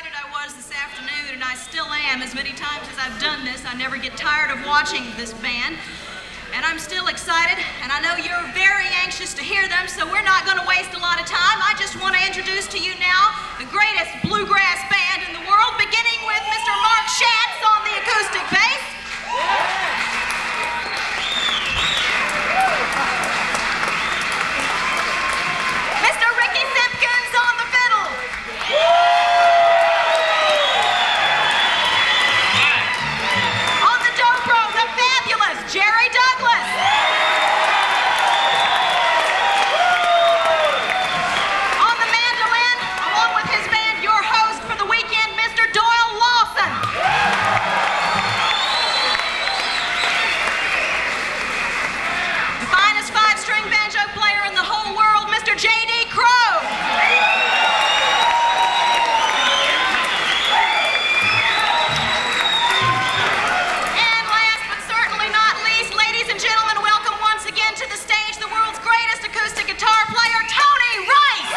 excited I was this afternoon, and I still am. As many times as I've done this, I never get tired of watching this band. And I'm still excited, and I know you're very anxious to hear them, so we're not going to waste a lot of time. I just want to introduce to you now the greatest bluegrass band in the world, beginning with Mr. Mark Schatz on the acoustic bass. Mr. Ricky Simpkins on the fiddle. On the dobro, the fabulous Jerry Douglas. On the mandolin, along with his band, your host for the weekend, Mr. Doyle Lawson. The finest five-string banjo player in the whole world, Mr. J.D. Crowe. And last but certainly not least, ladies and gentlemen, welcome once again to the stage the world's greatest acoustic guitar player, Tony Rice.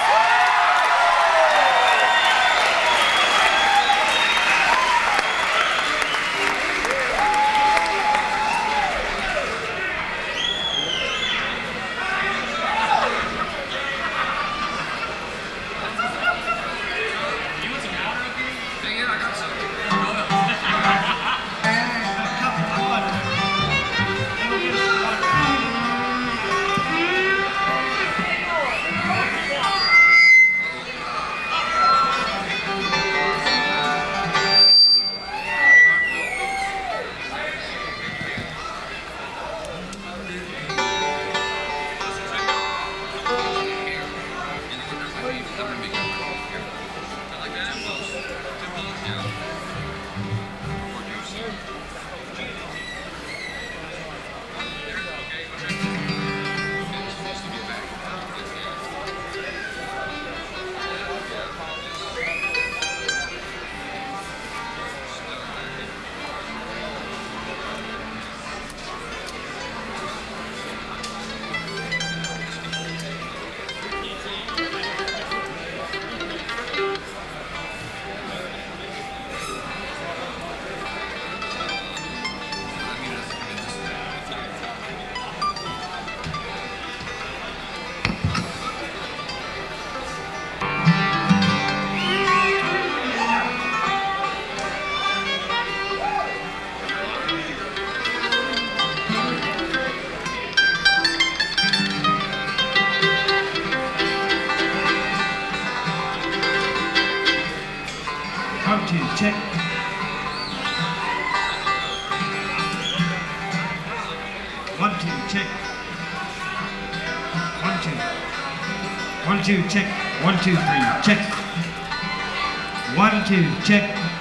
One, two, check. One, two, check. One, two. One, two, check. 1, 2, 3, check. 1, 2, check.